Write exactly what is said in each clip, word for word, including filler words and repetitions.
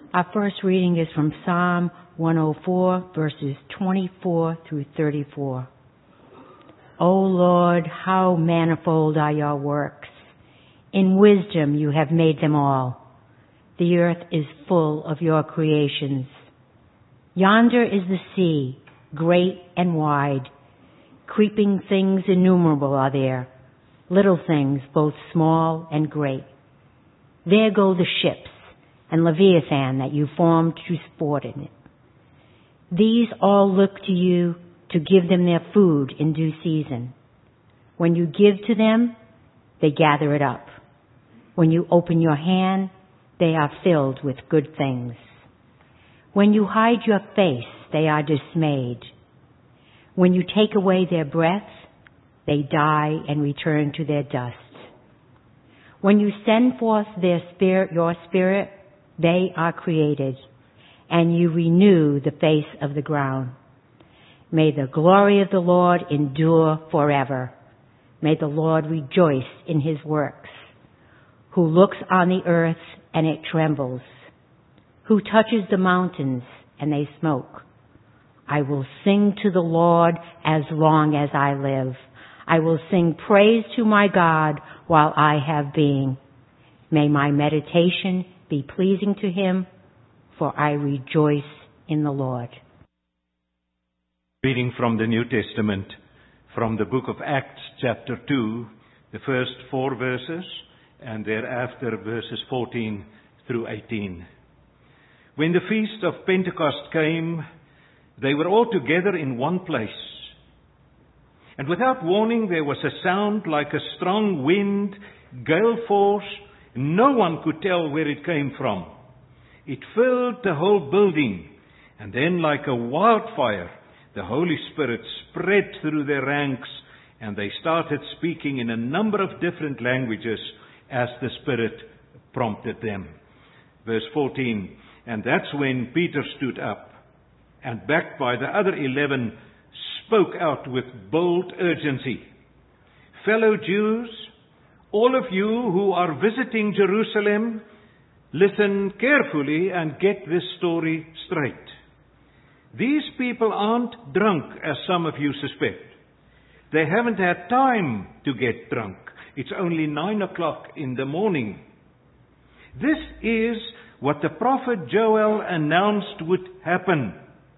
Our first reading is from Psalm one oh four, verses twenty-four through thirty-four. O Lord, how manifold are your works. In wisdom you have made them all. The earth is full of your creations. Yonder is the sea, great and wide. Creeping things innumerable are there, little things both small and great. There go the ships and Leviathan that you formed to sport in it. These all look to you to give them their food in due season. When you give to them, they gather it up. When you open your hand, they are filled with good things. When you hide your face, they are dismayed. When you take away their breath, they die and return to their dust. When you send forth their spirit, your spirit, they are created, and you renew the face of the ground. May the glory of the Lord endure forever. May the Lord rejoice in his works, who looks on the earth and it trembles, who touches the mountains and they smoke. I will sing to the Lord as long as I live. I will sing praise to my God while I have being. May my meditation be pleasing to him, for I rejoice in the Lord. Reading from the New Testament, from the book of Acts, chapter two, the first four verses, and thereafter verses fourteen through eighteen. When the feast of Pentecost came, they were all together in one place. And without warning, there was a sound like a strong wind, gale force. No one could tell where it came from. It filled the whole building, and then like a wildfire, the Holy Spirit spread through their ranks, and they started speaking in a number of different languages as the Spirit prompted them. Verse fourteen, and that's when Peter stood up, and backed by the other eleven, spoke out with bold urgency. Fellow Jews, all of you who are visiting Jerusalem, listen carefully and get this story straight. These people aren't drunk as some of you suspect. They haven't had time to get drunk. It's only nine o'clock in the morning. This is what the prophet Joel announced would happen.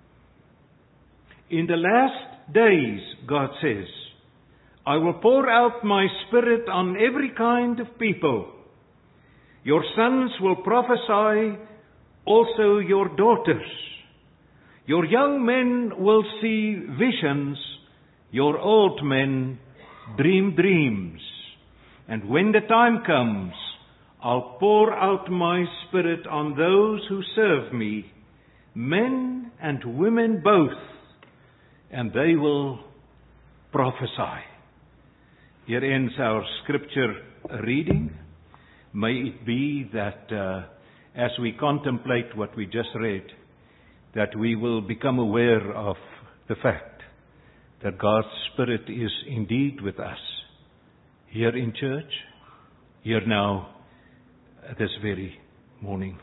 In the last days, God says, I will pour out my Spirit on every kind of people. Your sons will prophesy, also your daughters. Your young men will see visions, your old men dream dreams. And when the time comes, I'll pour out my Spirit on those who serve me, men and women both, and they will prophesy. Here ends our scripture reading. May it be that uh, as we contemplate what we just read, that we will become aware of the fact that God's Spirit is indeed with us, here in church, here now, this very morning.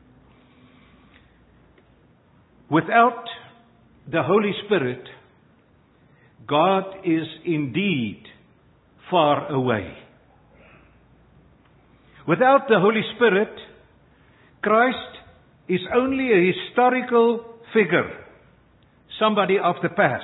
Without the Holy Spirit, God is indeed far away. Without the Holy Spirit, Christ is only a historical figure, somebody of the past.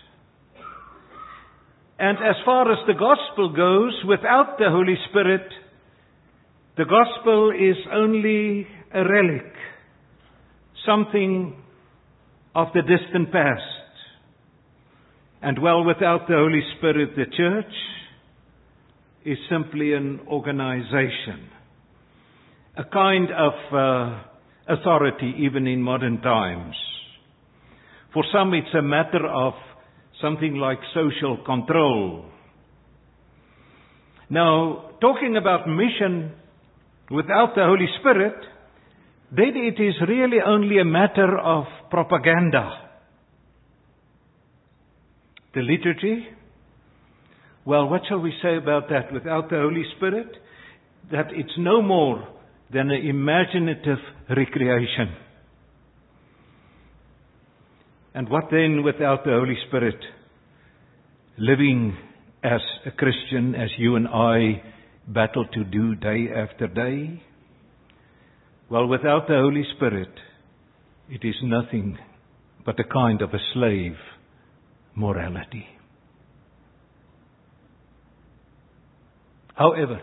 And as far as the gospel goes, without the Holy Spirit, the gospel is only a relic, something of the distant past. And well, without the Holy Spirit, the church is simply an organization, a kind of uh, authority even in modern times. For some, it's a matter of something like social control. Now, talking about mission without the Holy Spirit, then it is really only a matter of propaganda. The liturgy? Well, what shall we say about that? Without the Holy Spirit, that it's no more than an imaginative recreation. And what then without the Holy Spirit? Living as a Christian, as you and I battle to do day after day? Well, without the Holy Spirit, it is nothing but a kind of a slave morality. However,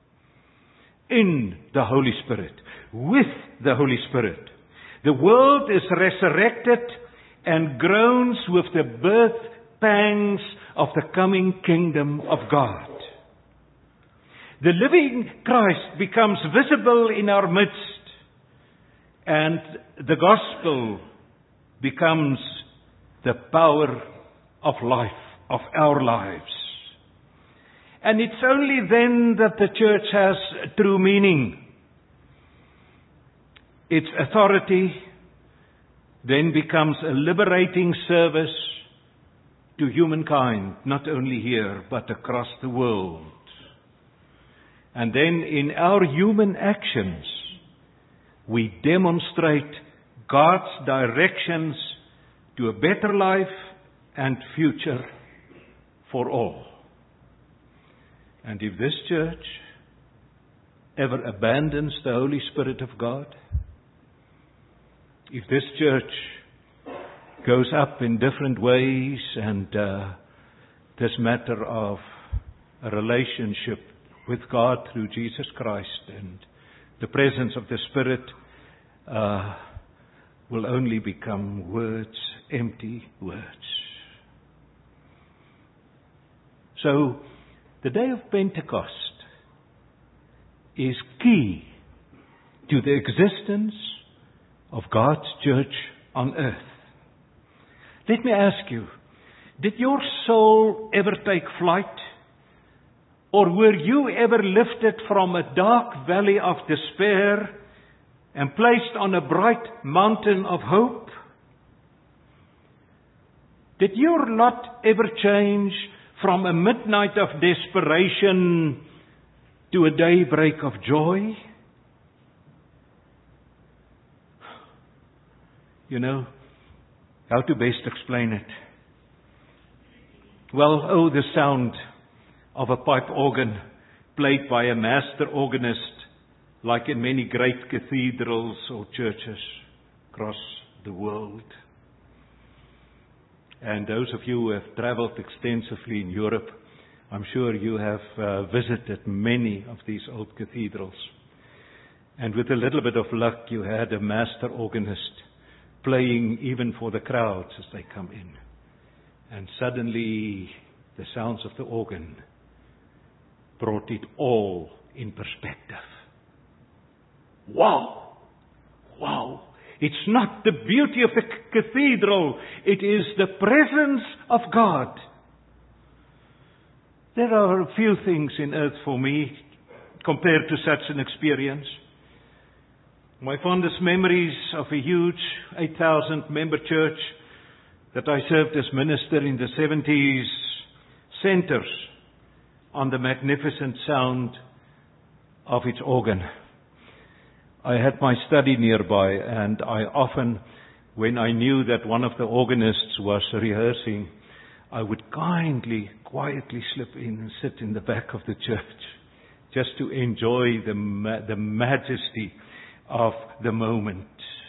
in the Holy Spirit, with the Holy Spirit, the world is resurrected and groans with the birth pangs of the coming kingdom of God. The living Christ becomes visible in our midst, and the gospel becomes the power of life, of our lives. And it's only then that the church has true meaning. Its authority then becomes a liberating service to humankind, not only here, but across the world. And then in our human actions, we demonstrate God's directions to a better life and future for all. And if this church ever abandons the Holy Spirit of God, if this church goes up in different ways and uh, this matter of a relationship with God through Jesus Christ and the presence of the Spirit uh, will only become words, empty words. So, the day of Pentecost is key to the existence of God's church on earth. Let me ask you, did your soul ever take flight? Or were you ever lifted from a dark valley of despair and placed on a bright mountain of hope? Did your lot ever change from a midnight of desperation to a daybreak of joy? You know, how to best explain it? Well, oh, the sound of a pipe organ played by a master organist, like in many great cathedrals or churches across the world. And those of you who have traveled extensively in Europe, I'm sure you have uh, visited many of these old cathedrals. And with a little bit of luck, you had a master organist playing even for the crowds as they come in. And suddenly, the sounds of the organ brought it all in perspective. Wow! Wow! It's not the beauty of the cathedral. It is the presence of God. There are a few things in earth for me compared to such an experience. My fondest memories of a huge eight thousand member church that I served as minister in the seventies centers on the magnificent sound of its organ. I had my study nearby, and I often, when I knew that one of the organists was rehearsing, I would kindly, quietly slip in and sit in the back of the church just to enjoy the ma- the majesty of the moment.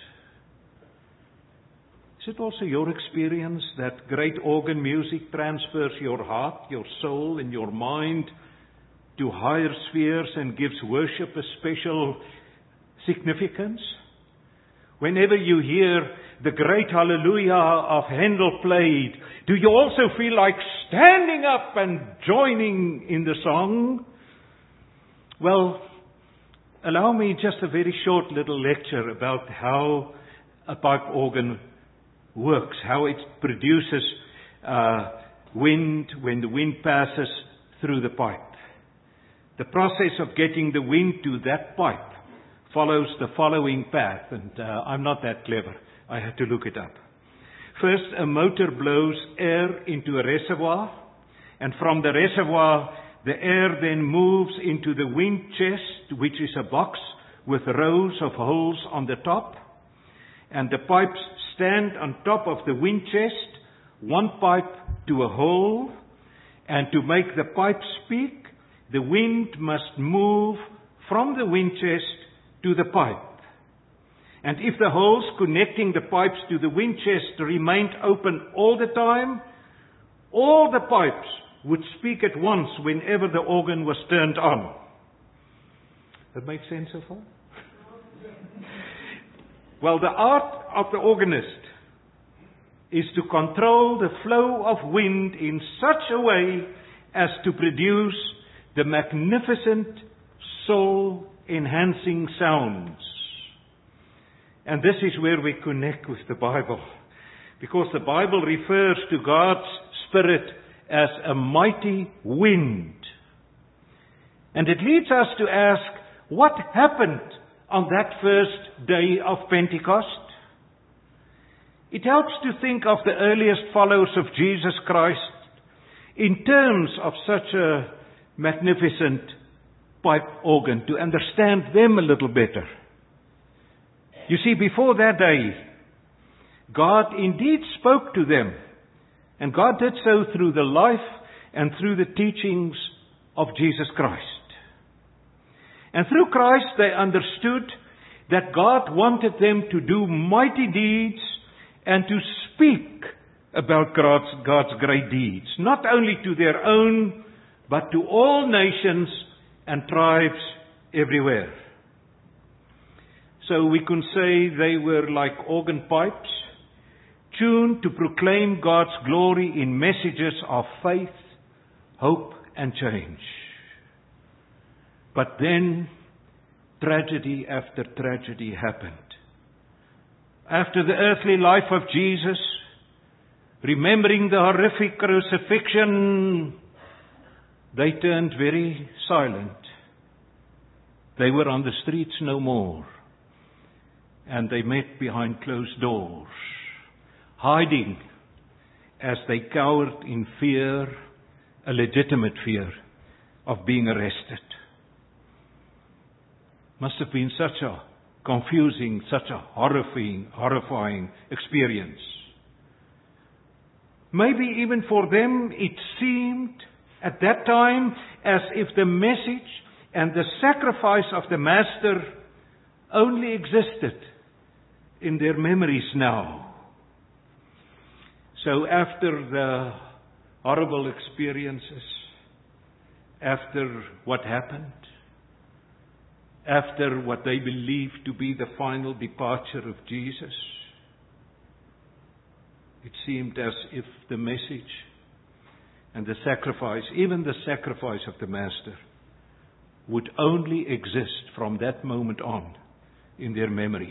Is it also your experience that great organ music transfers your heart, your soul, and your mind to higher spheres and gives worship a special significance? Whenever you hear the great Hallelujah of Handel played, do you also feel like standing up and joining in the song? Well, allow me just a very short little lecture about how a pipe organ works, how it produces uh, wind when the wind passes through the pipe. The process of getting the wind to that pipe follows the following path, and uh, I'm not that clever. I had to look it up. First, a motor blows air into a reservoir, and from the reservoir, the air then moves into the wind chest, which is a box with rows of holes on the top, and the pipes stand on top of the wind chest, one pipe to a hole, and to make the pipe speak, the wind must move from the wind chest to the pipe. And if the holes connecting the pipes to the wind chest remained open all the time, all the pipes would speak at once whenever the organ was turned on. That makes sense so far? Well, the art of the organist is to control the flow of wind in such a way as to produce the magnificent soul-enhancing sounds. And this is where we connect with the Bible, because the Bible refers to God's Spirit as a mighty wind. And it leads us to ask, what happened on that first day of Pentecost? It helps to think of the earliest followers of Jesus Christ in terms of such a magnificent pipe organ, to understand them a little better. You see, before that day, God indeed spoke to them, and God did so through the life and through the teachings of Jesus Christ. And through Christ they understood that God wanted them to do mighty deeds and to speak about God's, God's great deeds, not only to their own, but to all nations and tribes everywhere. So we can say they were like organ pipes, tuned to proclaim God's glory in messages of faith, hope, and change. But then, tragedy after tragedy happened. After the earthly life of Jesus, remembering the horrific crucifixion, they turned very silent. They were on the streets no more. And they met behind closed doors, hiding as they cowered in fear, a legitimate fear of being arrested. Must have been such a confusing, such a horrifying, horrifying experience. Maybe even for them it seemed at that time as if the message and the sacrifice of the Master only existed in their memories now. So after the horrible experiences, after what happened, after what they believed to be the final departure of Jesus, it seemed as if the message and the sacrifice, even the sacrifice of the Master, would only exist from that moment on in their memories.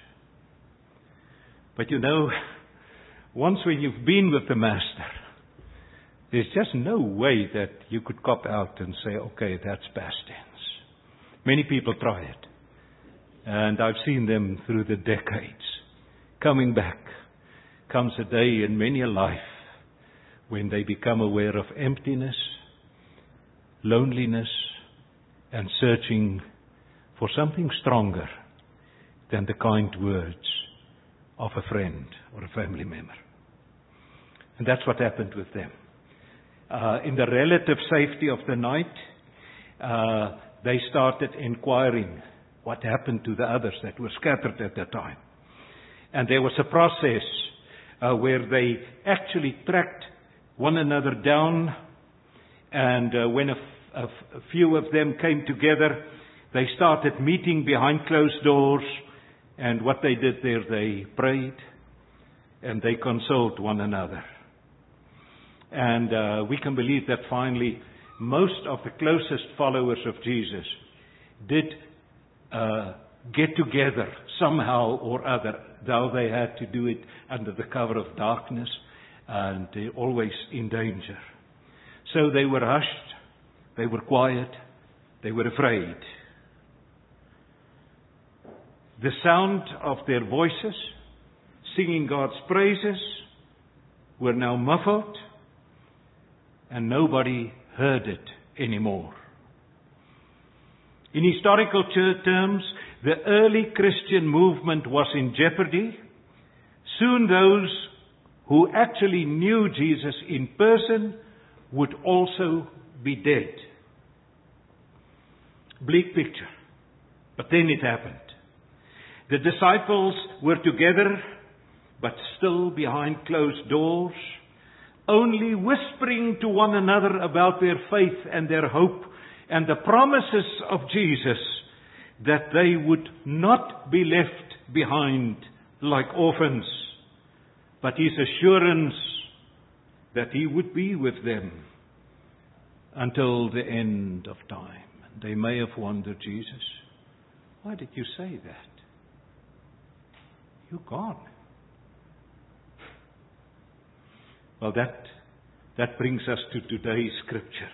But you know, once when you've been with the Master, there's just no way that you could cop out and say, okay, that's past tense. Many people try it. And I've seen them through the decades. Coming back comes a day in many a life when they become aware of emptiness, loneliness, and searching for something stronger than the kind words of a friend or a family member. And that's what happened with them. Uh, in the relative safety of the night, uh, they started inquiring what happened to the others that were scattered at that time. And there was a process uh, where they actually tracked one another down, and uh, when a, f- a, f- a few of them came together, they started meeting behind closed doors. And what they did there, they prayed and they consoled one another. And uh, we can believe that finally most of the closest followers of Jesus did uh, get together somehow or other, though they had to do it under the cover of darkness and uh, always in danger. So they were hushed, they were quiet, they were afraid. The sound of their voices, singing God's praises, were now muffled, and nobody heard it anymore. In historical terms, the early Christian movement was in jeopardy, soon those who actually knew Jesus in person would also be dead. Bleak picture. But then it happened. The disciples were together, but still behind closed doors, only whispering to one another about their faith and their hope and the promises of Jesus, that they would not be left behind like orphans, but His assurance that He would be with them until the end of time. They may have wondered, Jesus, why did you say that? You're gone. Well, that, that brings us to today's scripture.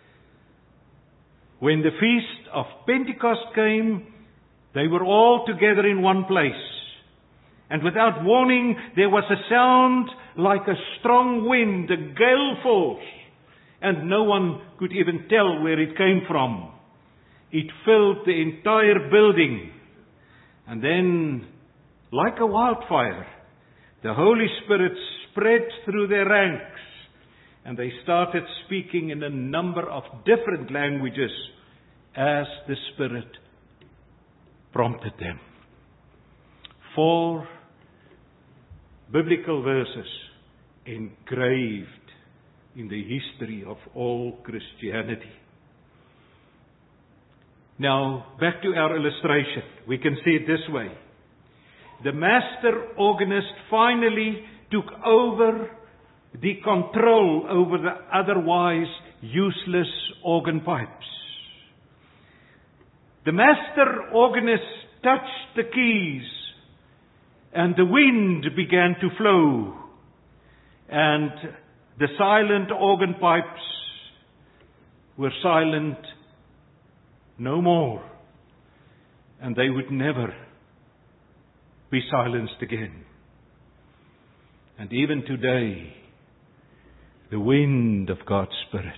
When the feast of Pentecost came, they were all together in one place. And without warning, there was a sound like a strong wind, a gale force. And no one could even tell where it came from. It filled the entire building. And then, like a wildfire, the Holy Spirit spread through their ranks. And they started speaking in a number of different languages as the Spirit prompted them. Four biblical verses engraved in the history of all Christianity. Now, back to our illustration. We can see it this way. The master organist finally took over the control over the otherwise useless organ pipes. The master organist touched the keys, and the wind began to flow, and the silent organ pipes were silent no more, and they would never be silenced again. And even today, the wind of God's Spirit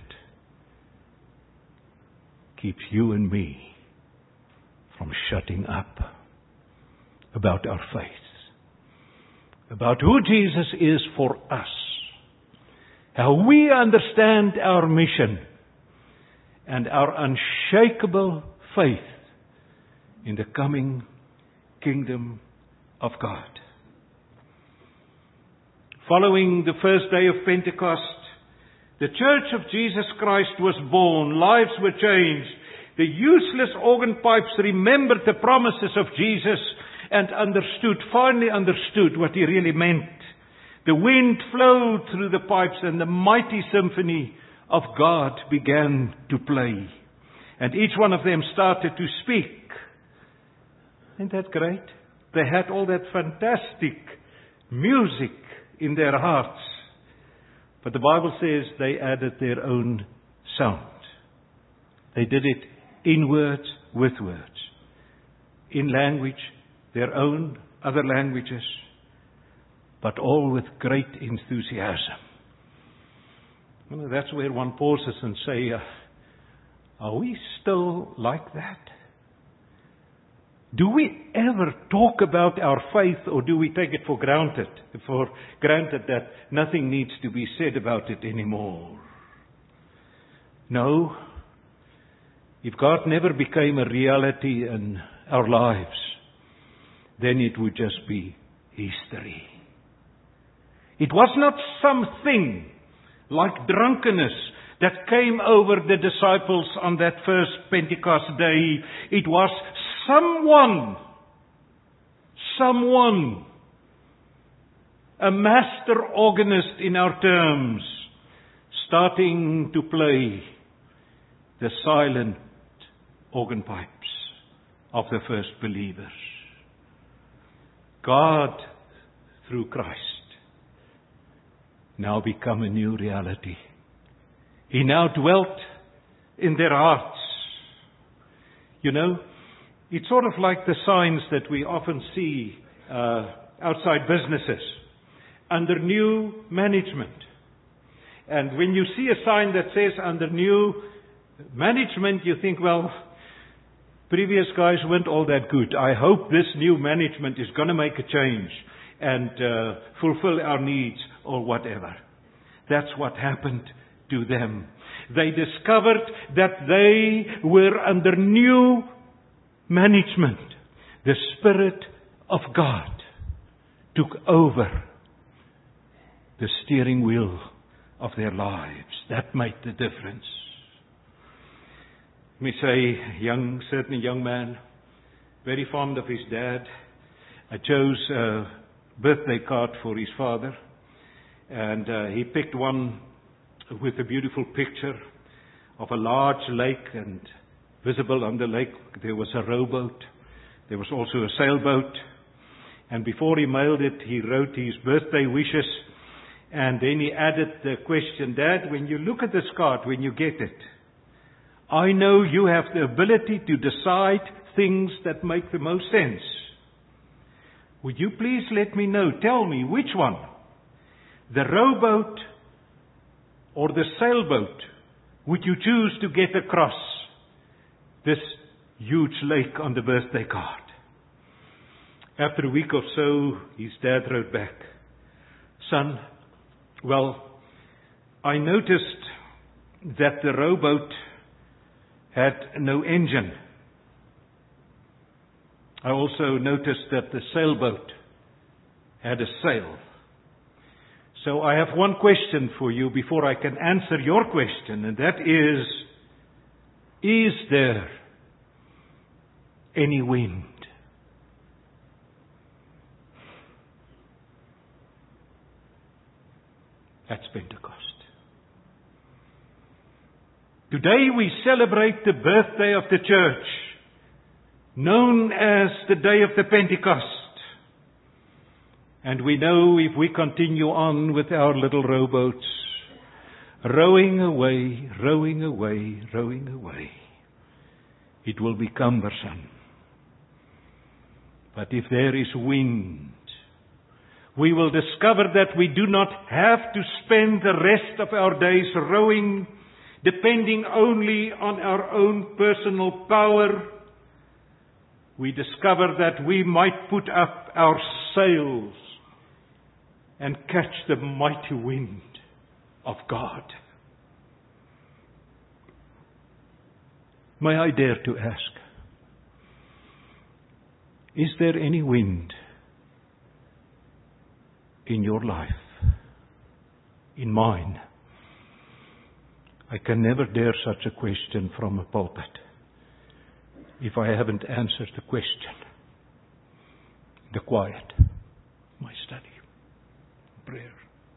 keeps you and me from shutting up about our faith, about who Jesus is for us, how we understand our mission, and our unshakable faith in the coming kingdom of God. Following the first day of Pentecost, the Church of Jesus Christ was born. Lives were changed. The useless organ pipes remembered the promises of Jesus and understood, finally understood what He really meant. The wind flowed through the pipes and the mighty symphony of God began to play. And each one of them started to speak. Isn't that great? They had all that fantastic music in their hearts. But the Bible says they added their own sound. They did it in words, with words. In language, their own, other languages. But all with great enthusiasm. You know, that's where one pauses and say, uh, are we still like that? Do we ever talk about our faith, or do we take it for granted, for granted that nothing needs to be said about it anymore? No. If God never became a reality in our lives, then it would just be history. It was not something like drunkenness that came over the disciples on that first Pentecost day. It was someone, someone, a master organist in our terms, starting to play the silent organ pipes of the first believers. God, through Christ, now become a new reality. He now dwelt in their hearts. You know, it's sort of like the signs that we often see uh, outside businesses under new management. And when you see a sign that says under new management, you think, well, Previous guys weren't all that good. I hope this new management is going to make a change and uh, fulfill our needs or whatever. That's what happened to them. They discovered that they were under new management. The Spirit of God took over the steering wheel of their lives. That made the difference. Let me say, young, certainly young man, very fond of his dad. I chose a birthday card for his father, and uh, he picked one with a beautiful picture of a large lake, and visible on the lake there was a rowboat. There was also a sailboat. And before he mailed it, he wrote his birthday wishes. And then he added the question, Dad, when you look at this card, when you get it, I know you have the ability to decide things that make the most sense. Would you please let me know, tell me which one, the rowboat or the sailboat, would you choose to get across this huge lake on the birthday card? After a week or so, his dad wrote back, Son, well, I noticed that the rowboat had no engine. I also noticed that the sailboat had a sail. So I have one question for you before I can answer your question, and that is, is there any wind? That's Pentecost. Today we celebrate the birthday of the church, known as the day of the Pentecost. And we know if we continue on with our little rowboats, rowing away, rowing away, rowing away, it will be cumbersome. But if there is wind, we will discover that we do not have to spend the rest of our days rowing, depending only on our own personal power. We discover that we might put up our sails and catch the mighty wind of God. May I dare to ask, is there any wind in your life, in mine? I can never dare such a question from a pulpit if I haven't answered the question. The quiet, my study, prayer.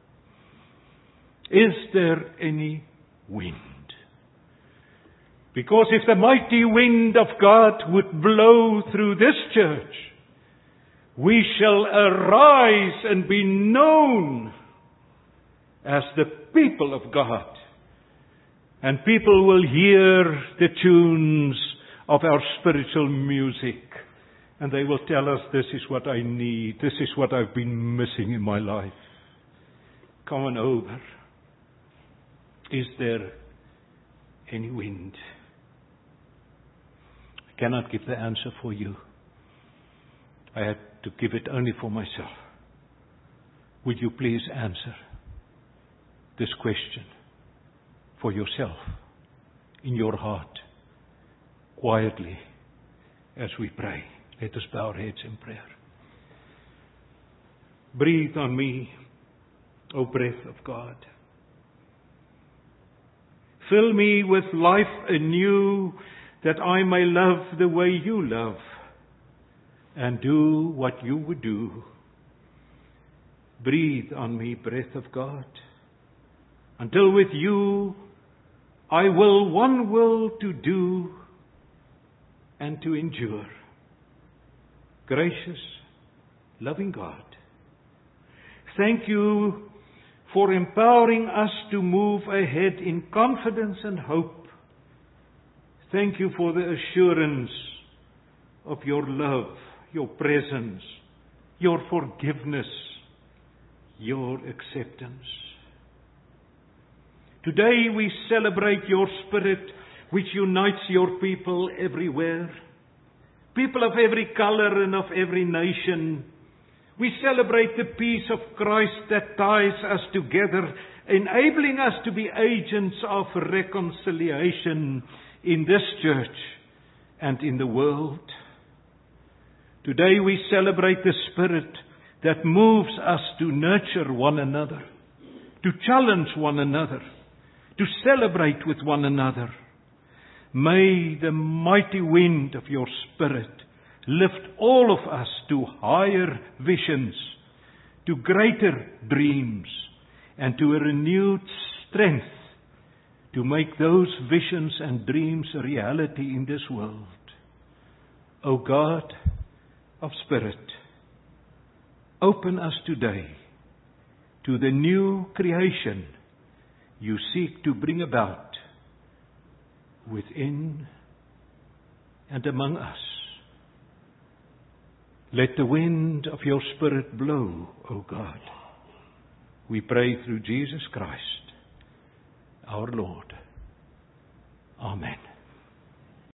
Is there any wind? Because if the mighty wind of God would blow through this church, we shall arise and be known as the people of God. And people will hear the tunes of our spiritual music. And they will tell us, this is what I need. This is what I've been missing in my life. Come on over. Is there any wind? I cannot give the answer for you. I had to give it only for myself. Would you please answer this question for yourself, in your heart, quietly, as we pray? Let us bow our heads in prayer. Breathe on me, O breath of God. Fill me with life anew, that I may love the way you love, and do what you would do. Breathe on me, breath of God, until with you I will one will to do and to endure. Gracious, loving God, thank you for empowering us to move ahead in confidence and hope. Thank you for the assurance of your love, your presence, your forgiveness, your acceptance. Today we celebrate your Spirit which unites your people everywhere. people of every color and of every nation. We celebrate the peace of Christ that ties us together, enabling us to be agents of reconciliation in this church and in the world. Today we celebrate the Spirit that moves us to nurture one another, to challenge one another, to celebrate with one another. May the mighty wind of your Spirit lift all of us to higher visions, to greater dreams, and to a renewed strength to make those visions and dreams a reality in this world. O God of Spirit, open us today to the new creation you seek to bring about within and among us. Let the wind of your Spirit blow, O God. We pray through Jesus Christ, our Lord. Amen.